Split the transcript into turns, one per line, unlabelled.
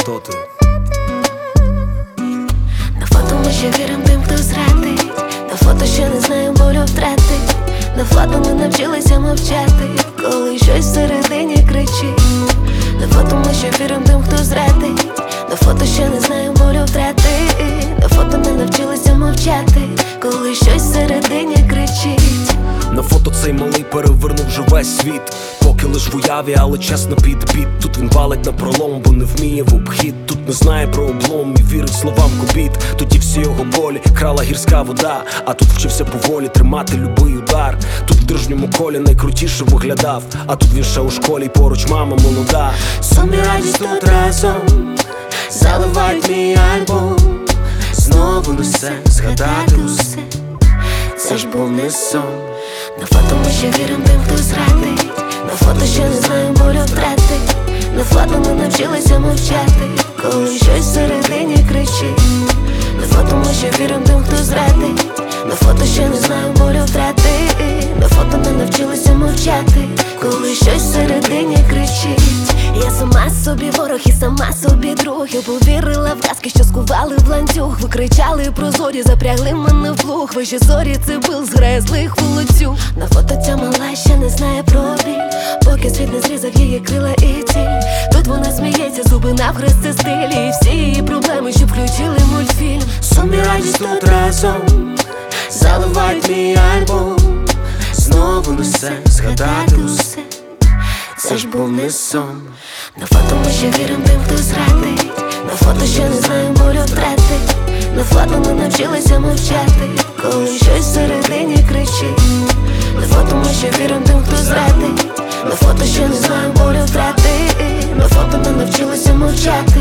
хто ти?
На фото ми ще вірим тим, хто зрадить. На фото ще не знаємо болю втрати. На фото ми навчилися мовчати, коли щось всередині кричить. На фото ми ще вірим тим, хто зрадить. На фото ще не знаємо болю втрати. На фото ми навчилися мовчати, коли щось всередині кричить.
На фото цей малий перевернув вже весь світ. Поки лиш в уяві, але чесно під біт. Тут він валить на пролом, бо не вміє в обхід. Тут не знає про облом і вірить словам кобіт. Тоді всі його болі крала гірська вода. А тут вчився поволі тримати любий удар. Тут в дружньому колі найкрутіше виглядав. А тут він ще у школі, поруч мама молода.
Сон і радість тут разом заливають мій альбом. Знову несе згадати усе. Це ж був не сон. На фото ми ще вірим тим, хто зрадить. На фото ще не знаємо болю втрати. На фото ми навчилися мовчати, коли щось всередині кричить. На фото ми ще вірим тим, хто зрадить. На фото ще не знаємо болю втрати. На фото ми навчилися мовчати, коли щось всередині кричить. Я сама собі ворог і сама собі друг. Я повірила в казки, що скували в ланцюг. Ви кричали про зорі, запрягли мене в плуг. Ваші зорі це бил зграє злих вулицю. На фото ця мала ще не знає про біль, поки світ не зрізав її крила і ціль. Тут вона сміється, зуби навхрест це стиль. І всі її проблеми, що включили мультфільм. Сон і радість тут разом заливають мій альбом. Знову несе згадати усе. Це ж був не сон. На фото ми ще вірим тим, хто зрадить. На фото ще не знаємо болю втрати. На фото ми навчилися мовчати, коли щось всередині кричить. На фото ми ще вірим тим, хто зрадить. На фото ще не знаємо болю втрати. На фото ми навчилися мовчати,